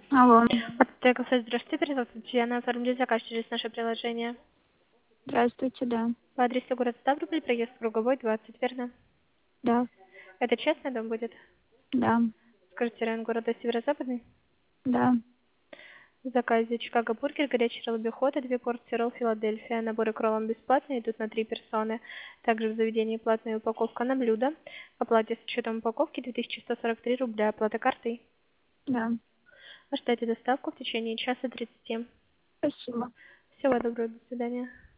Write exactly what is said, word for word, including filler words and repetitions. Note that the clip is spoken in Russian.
Алло. Отель кафе, здравствуйте, перезовут Татьяна, оформили заказ через наше приложение. Здравствуйте, да. По адресу город Ставрополь, проезд Круговой, двадцать, верно? Да, Это частный дом будет? да, Скажите, район города Северо-Западный? да, В заказе Чикаго бургер, горячий ролл-бихот и две порции ролл Филадельфия. Наборы к роллам бесплатные, идут на три персоны. Также в заведении платная упаковка на блюдо. Оплате с учетом упаковки две тысячи сто сорок три рубля. Оплата картой. да. Ожидайте доставку в течение часа тридцати. Спасибо. Всего доброго, до свидания.